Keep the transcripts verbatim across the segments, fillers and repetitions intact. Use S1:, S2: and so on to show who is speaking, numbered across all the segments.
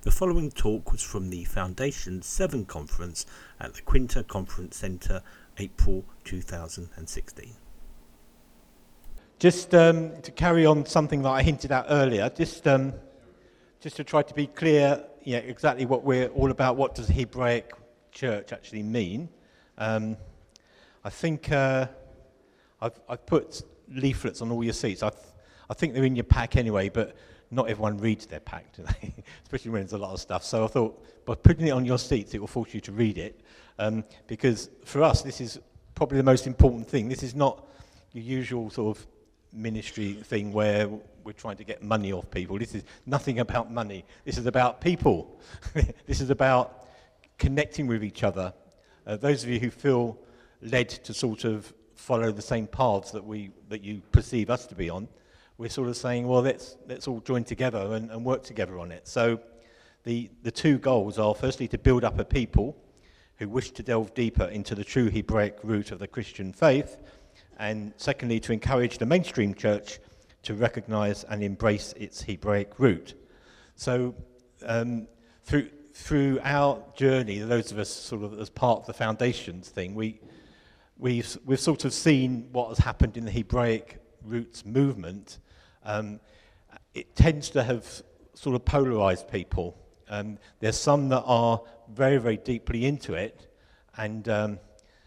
S1: The following talk was from the Foundation seven conference at the Quinta Conference Centre, April two thousand sixteen.
S2: Just um, to carry on something that I hinted at earlier, just um, just to try to be clear, yeah, exactly what we're all about. What does Hebraic Church actually mean? Um, I think uh, I've, I've put leaflets on all your seats. I, th- I think they're in your pack anyway, but not everyone reads their pack, do they? Especially when there's a lot of stuff. So I thought, by putting it on your seats, it will force you to read it, um, because for us, this is probably the most important thing. This is not your usual sort of ministry thing where we're trying to get money off people. This is nothing about money. This is about people. This is about connecting with each other. Uh, those of you who feel led to sort of follow the same paths that we that you perceive us to be on, we're sort of saying, well, let's let's all join together and, and work together on it. So the the two goals are, firstly, to build up a people who wish to delve deeper into the true Hebraic root of the Christian faith, and secondly, to encourage the mainstream church to recognize and embrace its Hebraic root. So um, through through our journey, those of us sort of as part of the Foundations thing, we we've we've sort of seen what has happened in the Hebraic roots movement. Um, it tends to have sort of polarized people. Um, there's some that are very, very deeply into it, and um,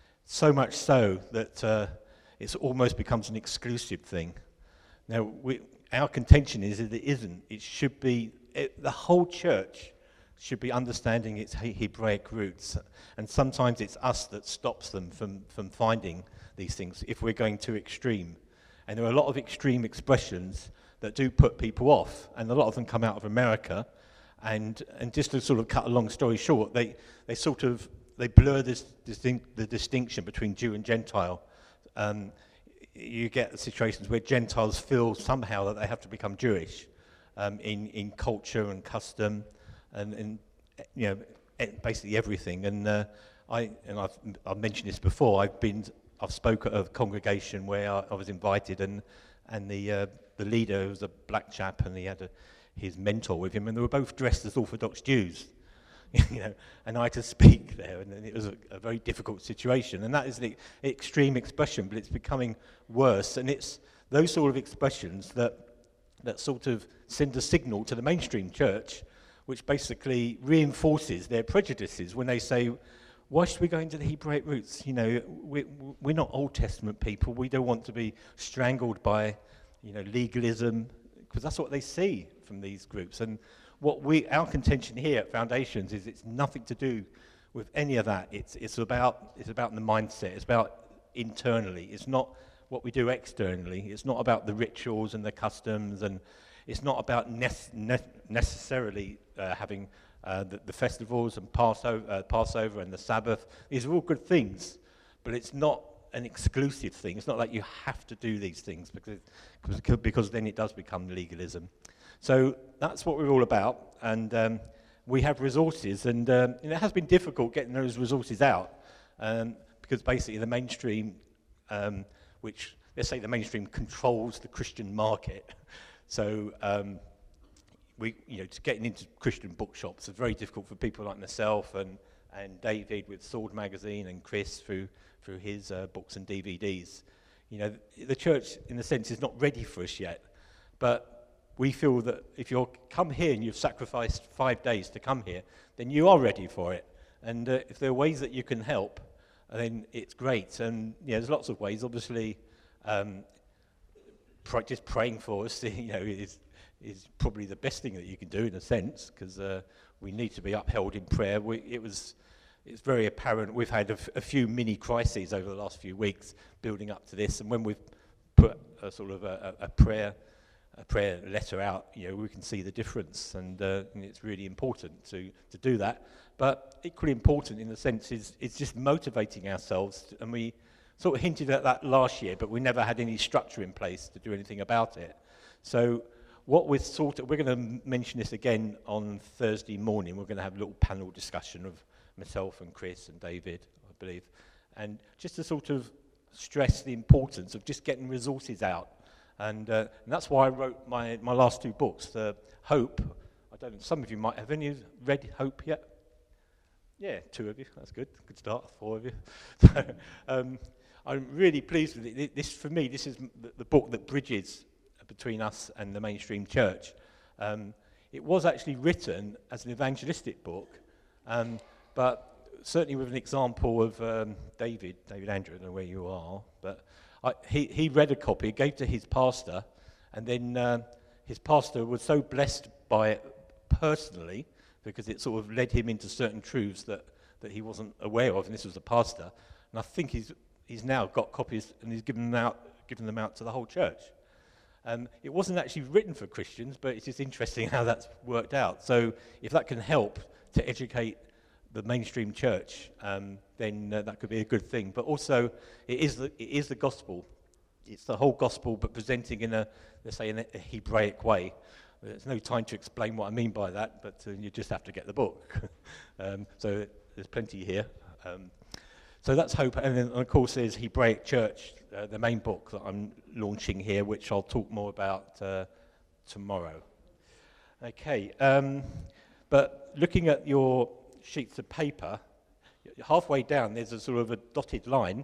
S2: so much so that uh, it almost becomes an exclusive thing. Now, we, our contention is that it isn't. It should be, it, the whole church should be understanding its Hebraic roots, and sometimes it's us that stops them from, from finding these things if we're going too extreme. And there are a lot of extreme expressions that do put people off, and a lot of them come out of America. And and just to sort of cut a long story short, they, they sort of they blur this distinct, the distinction between Jew and Gentile. Um, you get situations where Gentiles feel somehow that they have to become Jewish um, in in culture and custom, and, and you know basically everything. And uh, I and I've I've mentioned this before. I've been I've spoken at a congregation where I, I was invited, and and the uh, the leader was a black chap, and he had a, his mentor with him, and they were both dressed as Orthodox Jews, you know. And I had to speak there, and it was a, a very difficult situation. And that is the extreme expression, but it's becoming worse. And it's those sort of expressions that that sort of send a signal to the mainstream church, which basically reinforces their prejudices when they say, why should we go into the Hebraic roots? You know, we, we're not Old Testament people. We don't want to be strangled by, you know, legalism, because that's what they see from these groups. And what we, our contention here at Foundations is it's nothing to do with any of that. It's it's about it's about the mindset. It's about internally. It's not what we do externally. It's not about the rituals and the customs, and it's not about ne- ne- necessarily uh, having Uh, the, the festivals and Passover, uh, Passover and the Sabbath. These are all good things, but it's not an exclusive thing. It's not like you have to do these things because because, because then it does become legalism. So that's what we're all about, and um, we have resources, and, um, and it has been difficult getting those resources out um, because basically the mainstream, um, which let's say the mainstream controls the Christian market, so. Um, We, you know, to getting into Christian bookshops is very difficult for people like myself and, and David with Sword Magazine and Chris through through his uh, books and D V Ds. You know, the, the church, in a sense, is not ready for us yet. But we feel that if you come here and you've sacrificed five days to come here, then you are ready for it. And uh, if there are ways that you can help, then it's great. And you know, there's lots of ways. Obviously, um, pr- just praying for us, you know, is. is probably the best thing that you can do in a sense, because uh, we need to be upheld in prayer. We, it was, it's very apparent. We've had a, f- a few mini crises over the last few weeks building up to this, and when we've put a sort of a, a, a prayer, a prayer letter out, you know, we can see the difference, and, uh, and it's really important to to do that. But equally important in a sense is is just motivating ourselves, to, and we sort of hinted at that last year, but we never had any structure in place to do anything about it. So. What we're sort of, we're going to mention this again on Thursday morning. We're going to have a little panel discussion of myself and Chris and David, I believe, and just to sort of stress the importance of just getting resources out. And, uh, and that's why I wrote my, my last two books. The Hope, I don't know, some of you might have. Any read Hope yet? Yeah, two of you, that's good, good start, four of you. So, um, I'm really pleased with it. This, for me, this is the, the book that bridges between us and the mainstream church. Um, it was actually written as an evangelistic book, um, but certainly with an example of um, David, David Andrew, I don't know where you are, but I, he, he read a copy, gave to his pastor, and then uh, his pastor was so blessed by it personally, because it sort of led him into certain truths that, that he wasn't aware of, and this was a pastor, and I think he's he's now got copies, and he's given them out, given them out to the whole church. Um, it wasn't actually written for Christians, but it's just interesting how that's worked out. So if that can help to educate the mainstream church, um, then uh, that could be a good thing. But also, it is the, it is the gospel. It's the whole gospel, but presenting in a, let's say, in a Hebraic way. There's no time to explain what I mean by that, but uh, you just have to get the book. um, so there's plenty here. Um, so that's Hope, and then of course there's Hebraic Church, uh, the main book that I'm launching here, which I'll talk more about uh, tomorrow. Okay, um, but looking at your sheets of paper, halfway down there's a sort of a dotted line.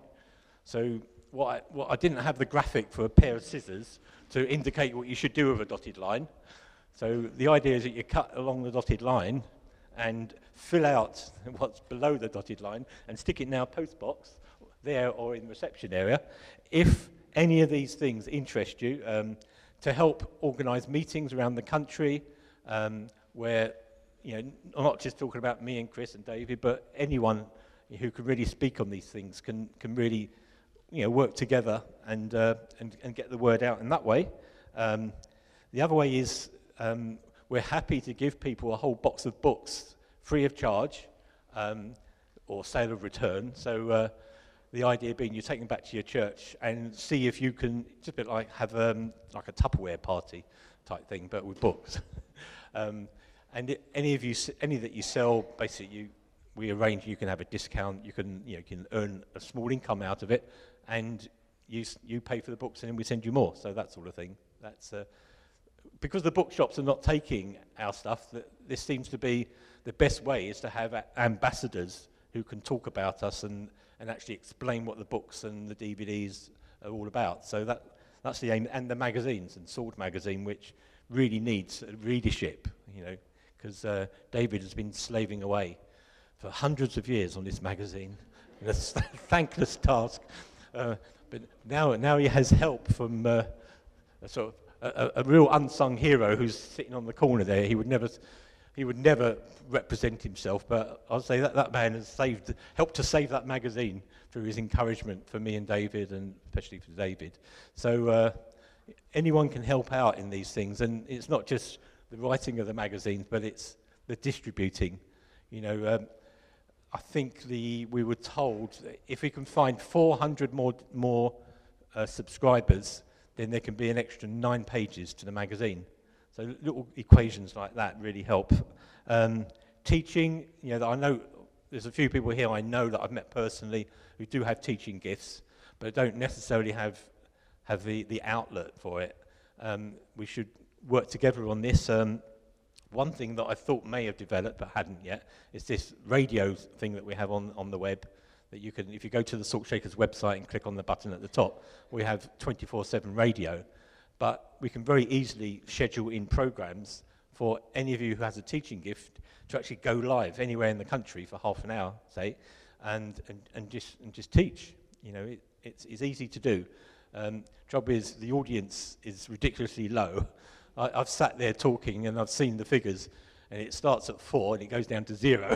S2: So what I, what I didn't have the graphic for a pair of scissors to indicate what you should do with a dotted line. So the idea is that you cut along the dotted line and fill out what's below the dotted line and stick it in our post box there or in the reception area. If any of these things interest you, um, to help organise meetings around the country um, where, you know, I'm not just talking about me and Chris and David, but anyone who can really speak on these things can can really, you know, work together and uh, and, and get the word out in that way. Um, the other way is um, we're happy to give people a whole box of books free of charge, um, or sale of return. So uh, the idea being you take them back to your church and see if you can, just a bit like have um, like a Tupperware party type thing, but with books. um, and it, any of you, any that you sell, basically you, we arrange you can have a discount. You can, you know, you can earn a small income out of it, and you you pay for the books, and then we send you more. So that sort of thing. That's uh, because the bookshops are not taking our stuff. That this seems to be the best way is to have a- ambassadors who can talk about us and and actually explain what the books and the D V Ds are all about. So that that's the aim, and the magazines, and Sword magazine, which really needs readership, you know, because uh, David has been slaving away for hundreds of years on this magazine. It's a thankless task, uh, but now now he has help from uh, a sort of a, a real unsung hero who's sitting on the corner there. He would never he would never represent himself, but I'll say that that man has saved helped to save that magazine through his encouragement for me and David, and especially for David. So uh, anyone can help out in these things, and it's not just the writing of the magazines, but it's the distributing. You know, um, I think the we were told that if we can find four hundred more more uh, subscribers, then there can be an extra nine pages to the magazine. So little equations like that really help. Um, teaching, you know, I know there's a few people here I know that I've met personally who do have teaching gifts, but don't necessarily have have the, the outlet for it. Um, we should work together on this. Um, one thing that I thought may have developed but hadn't yet is this radio thing that we have on, on the web, that you can, if you go to the Salt Shakers website and click on the button at the top, we have twenty-four seven radio. But we can very easily schedule in programs for any of you who has a teaching gift to actually go live anywhere in the country for half an hour, say, and and, and just and just teach. You know, it, it's it's easy to do. Um, trouble is the audience is ridiculously low. I, I've sat there talking and I've seen the figures, and it starts at four and it goes down to zero,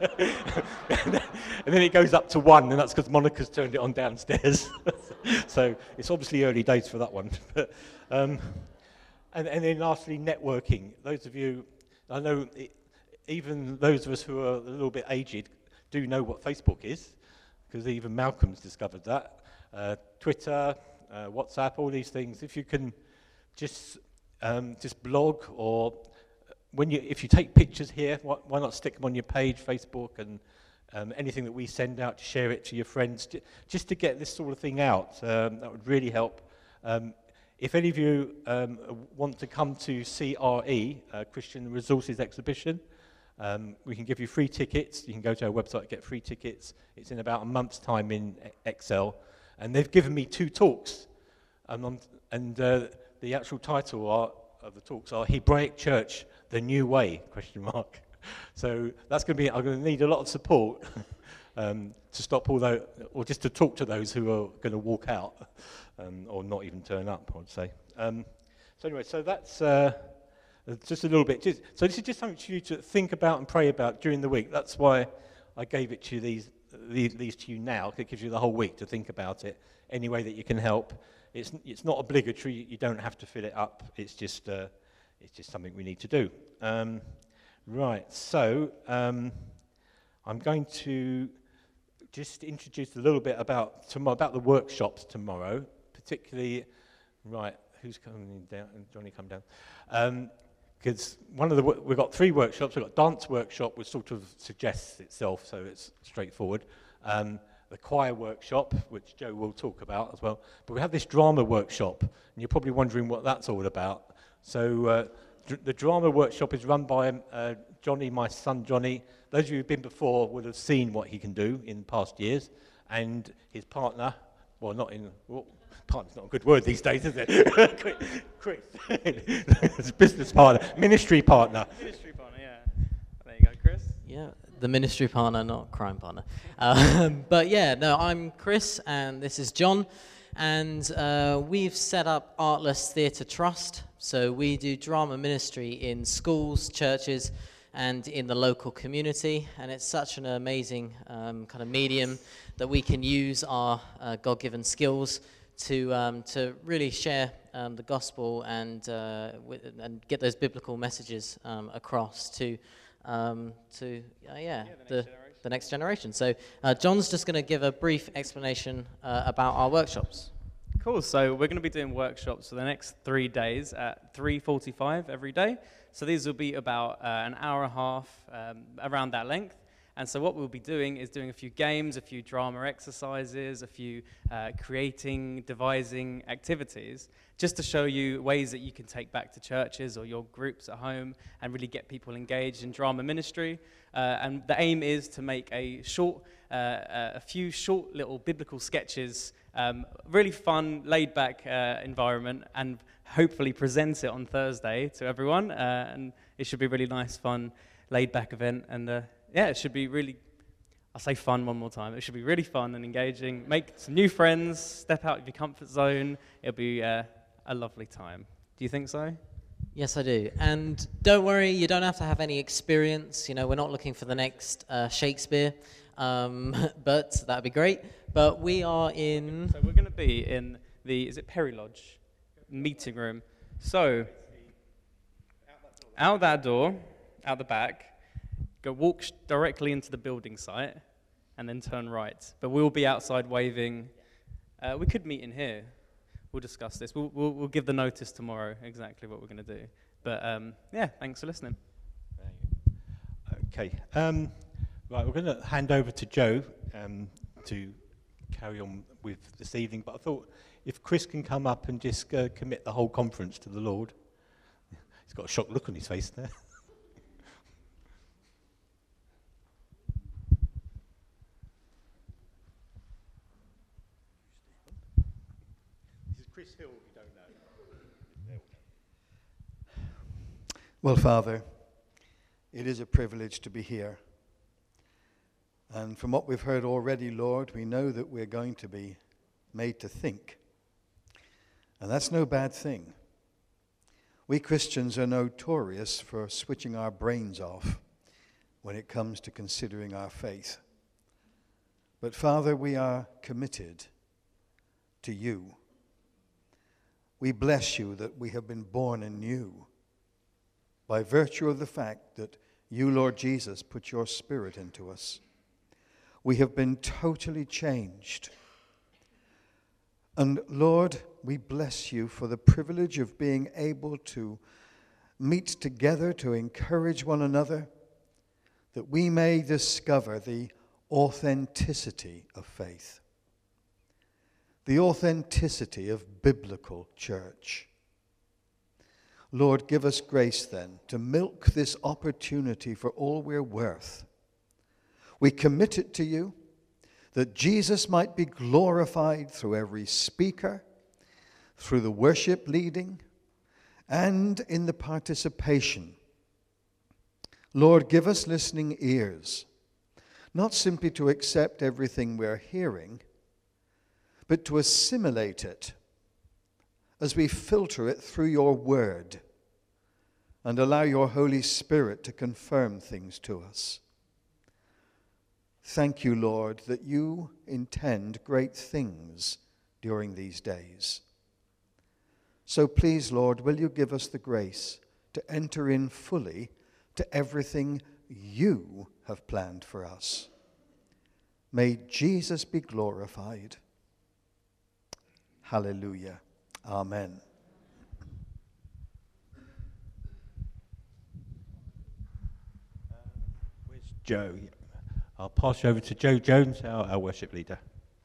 S2: and then it goes up to one, and that's because Monica's turned it on downstairs. So it's obviously early days for that one. But, um, and, and then lastly, networking. Those of you, I know it, even those of us who are a little bit aged do know what Facebook is, because even Malcolm's discovered that. Uh, Twitter, uh, WhatsApp, all these things. If you can just um, just blog, or when you if you take pictures here, why, why not stick them on your page, Facebook, and um, anything that we send out, to share it to your friends, just to get this sort of thing out. Um, that would really help. Um, if any of you um, want to come to C R E, uh, Christian Resources Exhibition, um, we can give you free tickets. You can go to our website and get free tickets. It's in about a month's time in Excel. And they've given me two talks. And, I'm, and uh, the actual title are, of the talks are Hebraic Church, The New Way, question mark. So that's going to be, I'm going to need a lot of support um, to stop all those, or just to talk to those who are going to walk out, um, or not even turn up, I would say. Um, so anyway, so that's uh, just a little bit. Just, so this is just something for you to think about and pray about during the week. That's why I gave it to you these, these, these to you now, because it gives you the whole week to think about it, any way that you can help. It's, it's not obligatory, you don't have to fill it up, it's just, uh, it's just something we need to do. Um, right, so um, I'm going to just introduce a little bit about tomorrow, about the workshops tomorrow, particularly, right, who's coming down? Johnny, come down. Because um, one of the, we've got three workshops. We've got dance workshop, which sort of suggests itself, so it's straightforward. Um, the choir workshop, which Joe will talk about as well. But we have this drama workshop, and you're probably wondering what that's all about. So uh, dr- the drama workshop is run by uh, Johnny, my son Johnny. Those of you who've been before would have seen what he can do in past years, and his partner, well, not in, well, partner's not a good word these days, is it? Chris, it's a business partner, ministry partner.
S3: Ministry partner, yeah. There you go, Chris.
S4: Yeah, the ministry partner, not crime partner. Um, but yeah, no, I'm Chris, and this is John, and uh, we've set up Artless Theatre Trust. So we do drama ministry in schools, churches, and in the local community, and it's such an amazing um, kind of medium that we can use our uh, God-given skills to um, to really share um, the gospel and uh, w- and get those biblical messages um, across to um, to uh, yeah,
S3: Yeah,
S4: the
S3: the next
S4: the next generation. So uh, John's just going to give a brief explanation uh, about our workshops.
S3: Cool, so we're going to be doing workshops for the next three days at three forty-five every day. So these will be about uh, an hour and a half, um, around that length. And so what we'll be doing is doing a few games, a few drama exercises, a few uh, creating, devising activities, just to show you ways that you can take back to churches or your groups at home and really get people engaged in drama ministry. Uh, and the aim is to make a short, uh, a few short little biblical sketches, um, really fun, laid-back uh, environment, and hopefully present it on Thursday to everyone. Uh, and it should be a really nice, fun, laid-back event. And uh, yeah, it should be really, I'll say fun one more time. It should be really fun and engaging. Make some new friends, step out of your comfort zone. It'll be uh, a lovely time. Do you think so?
S4: Yes, I do. And don't worry, you don't have to have any experience. You know, we're not looking for the next uh, Shakespeare, um, but that'd be great. But we are in...
S3: So we're going to be in the, is it Perry Lodge? Meeting room. So, out that door, out the back, go walk sh- directly into the building site, and then turn right. But we'll be outside waving. Uh, we could meet in here. We'll discuss this. We'll, we'll, we'll give the notice tomorrow, exactly what we're going to do. But um, yeah, thanks for listening.
S2: Okay. Um, right, we're going to hand over to Joe um, to carry on with this evening. But I thought if Chris can come up and just uh, commit the whole conference to the Lord. He's got a shocked look on his face there. This is Chris Hill, if you don't know.
S5: Well, Father, it is a privilege to be here. And from what we've heard already, Lord, we know that we're going to be made to think. And that's no bad thing. We Christians are notorious for switching our brains off when it comes to considering our faith. But Father, we are committed to you. We bless you that we have been born anew by virtue of the fact that you, Lord Jesus, put your Spirit into us. We have been totally changed. And Lord, we bless you for the privilege of being able to meet together to encourage one another, that we may discover the authenticity of faith. the authenticity of biblical church. Lord, give us grace then to milk this opportunity for all we're worth. We commit it to you, that Jesus might be glorified through every speaker, through the worship leading, and in the participation. Lord, give us listening ears, not simply to accept everything we're hearing, but to assimilate it as we filter it through your word and allow your Holy Spirit to confirm things to us. Thank you, Lord, that you intend great things during these days. So please, Lord, will you give us the grace to enter in fully to everything you have planned for us. May Jesus be glorified. Hallelujah. Amen.
S2: Where's Joe? I'll pass you over to Joe Jones, our, our worship leader.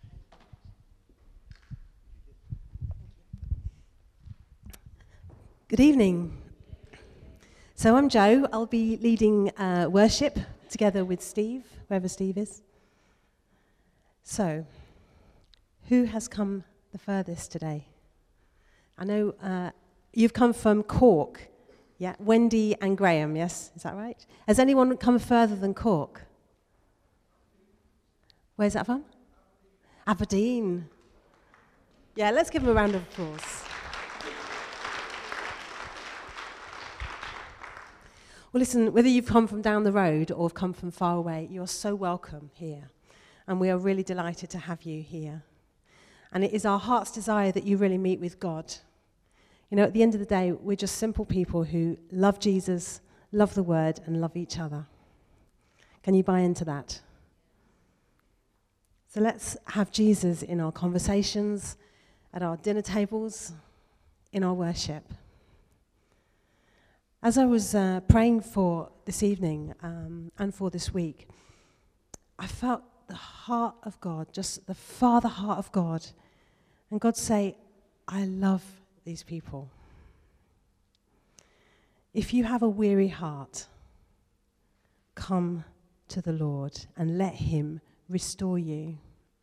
S6: Good evening. So I'm Joe. I'll be leading uh, worship together with Steve, wherever Steve is. So, who has come the furthest today? I know uh, you've come from Cork. Yeah, Wendy and Graham, yes? Is that right? Has anyone come further than Cork? Where's that from? Aberdeen. Yeah, let's give them a round of applause. Well, listen, whether you've come from down the road or have come from far away, you're so welcome here. And we are really delighted to have you here. And it is our heart's desire that you really meet with God. You know, at the end of the day, we're just simple people who love Jesus, love the Word, and love each other. Can you buy into that? So let's have Jesus in our conversations, at our dinner tables, in our worship. As I was uh, praying for this evening um, and for this week, I felt the heart of God, just the Father heart of God, and God say, I love these people. If you have a weary heart, come to the Lord and let him restore you.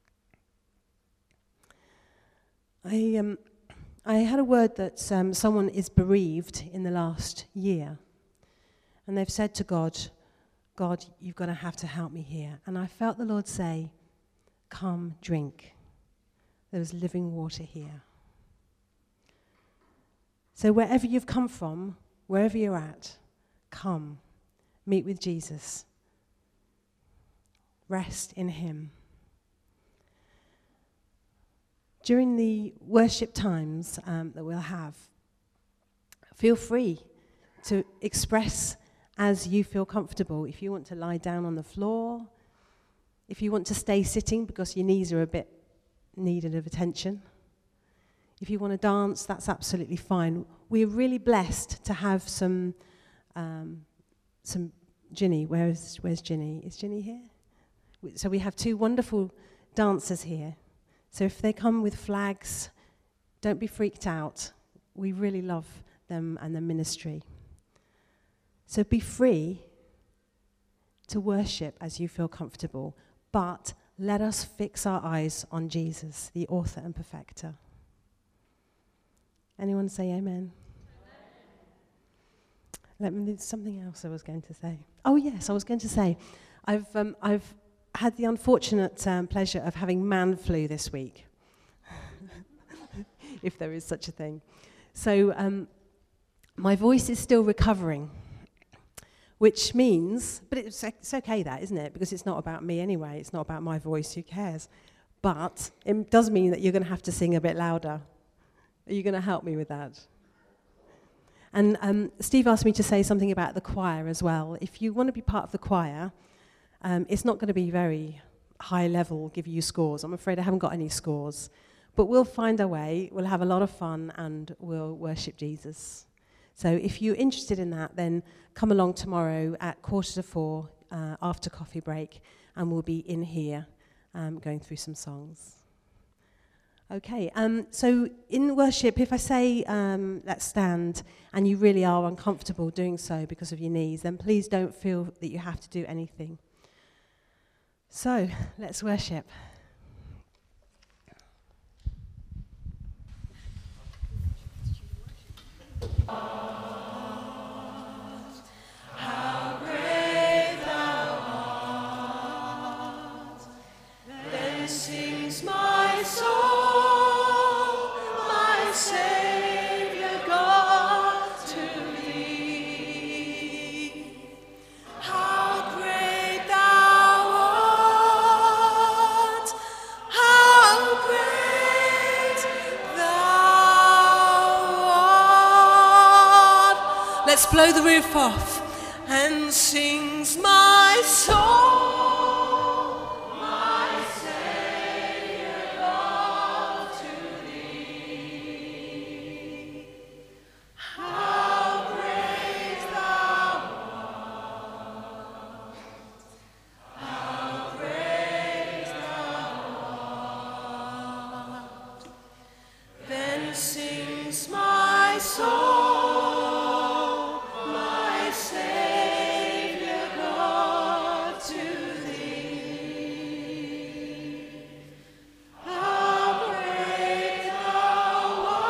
S6: I um. I had a word that um, someone is bereaved in the last year. And they've said to God, God, you've got to have to help me here. And I felt the Lord say, come, drink. There is living water here. So wherever you've come from, wherever you're at, come, meet with Jesus. Rest in him. During the worship times um, that we'll have, feel free to express as you feel comfortable. If you want to lie down on the floor, if you want to stay sitting because your knees are a bit needed of attention, if you want to dance, that's absolutely fine. We're really blessed to have some, um, some Ginny. Where's where's Ginny? Is Ginny here? So we have two wonderful dancers here. So if they come with flags, don't be freaked out. We really love them and the ministry. So be free to worship as you feel comfortable, but let us fix our eyes on Jesus, the author and perfecter. Anyone say amen? Amen. Let me, there's something else I was going to say. Oh yes, I was going to say, I've um, I've had the unfortunate um, pleasure of having man flu this week, if there is such a thing. So um, my voice is still recovering, which means, but it's, it's okay that, isn't it? Because it's not about me anyway. It's not about my voice. Who cares? But it does mean that you're going to have to sing a bit louder. Are you going to help me with that? And um, Steve asked me to say something about the choir as well. If you want to be part of the choir, Um, it's not going to be very high level, give you scores. I'm afraid I haven't got any scores. But we'll find a way, we'll have a lot of fun, and we'll worship Jesus. So if you're interested in that, then come along tomorrow at quarter to four uh, after coffee break, and we'll be in here um, going through some songs. Okay, um, so in worship, if I say um, let's stand and you really are uncomfortable doing so because of your knees, then please don't feel that you have to do anything. So, let's worship.
S7: How great thou art, then sings my soul, my Saviour God, to thee. How great thou art, how great thou art. Let's blow the roof off. And sings my soul, my Saviour God, to thee. How great thou art, how great thou art. Then sings my soul, my Saviour God, to thee. How great thou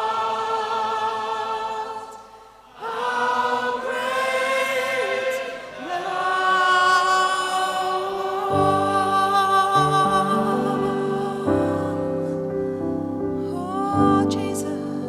S7: art, how great thou art. Oh, Jesus.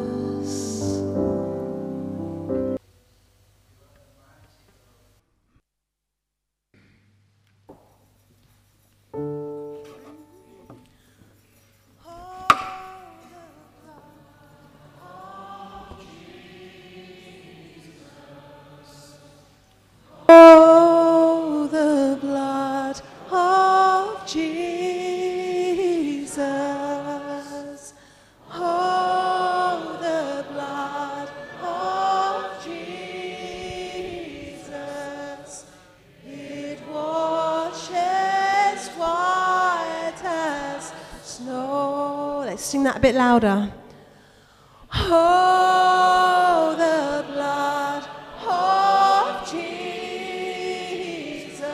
S7: Oh, the blood of Jesus. Oh, the blood of Jesus. It washes white as snow. Let's sing that a bit louder. Oh, the blood of Jesus.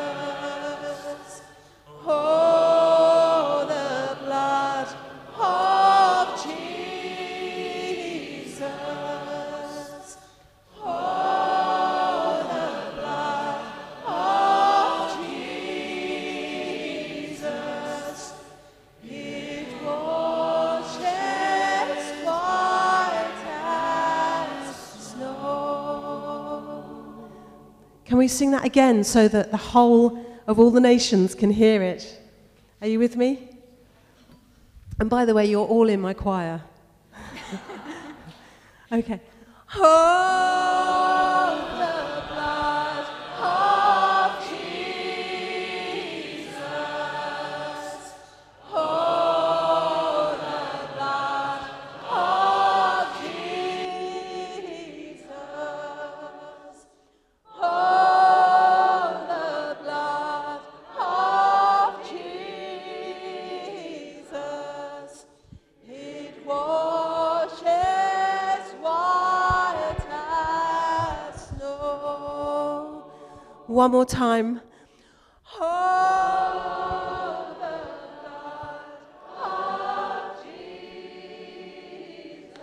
S7: Oh, the blood of Jesus. Oh, the blood of Jesus. It washes white as snow. Can we sing that again so that the whole of all the nations can hear it? Are you with me? And by the way, you're all in my choir. Okay. Oh, the blood of Jesus. Oh, the blood of Jesus. Oh, the blood of Jesus. It washes white as snow. One more time. Oh, the blood of Jesus.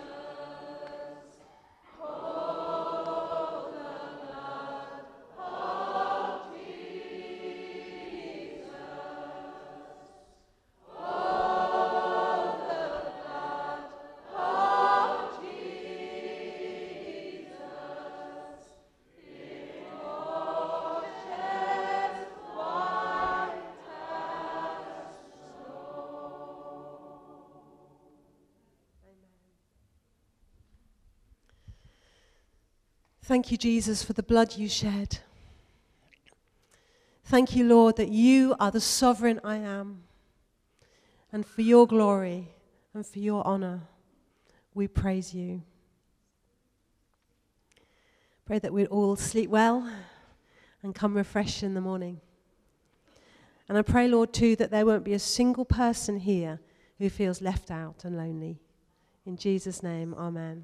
S7: Oh, the blood of Jesus. Oh, the blood of Jesus. It washes white as snow. Thank you, Jesus, for the blood you shed. Thank you, Lord, that you are the sovereign I am. And for your glory and for your honor, we praise you. Pray that we'd all sleep well and come refreshed in the morning. And I pray, Lord, too, that there won't be a single person here
S6: who feels left out and lonely. In Jesus' name, amen.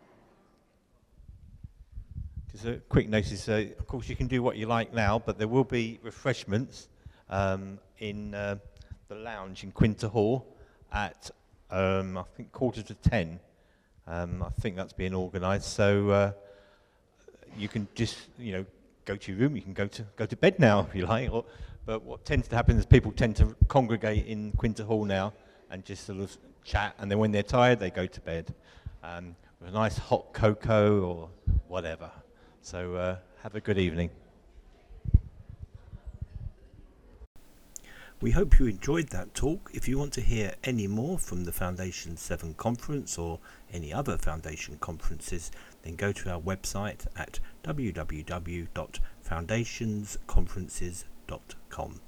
S2: Just a quick notice, uh, of course you can do what you like now, but there will be refreshments um, in uh, the lounge in Quinter Hall at, um, I think, quarter to ten. Um, I think that's being organised, so uh, you can just, you know, go to your room, you can go to go to bed now if you like, or, but what tends to happen is people tend to congregate in Quinter Hall now and just sort of chat, and then when they're tired they go to bed um, with a nice hot cocoa or whatever. So uh, have a good evening.
S1: We hope you enjoyed that talk. If you want to hear any more from the Foundation seven conference or any other Foundation conferences, then go to our website at w w w dot foundations conferences dot com.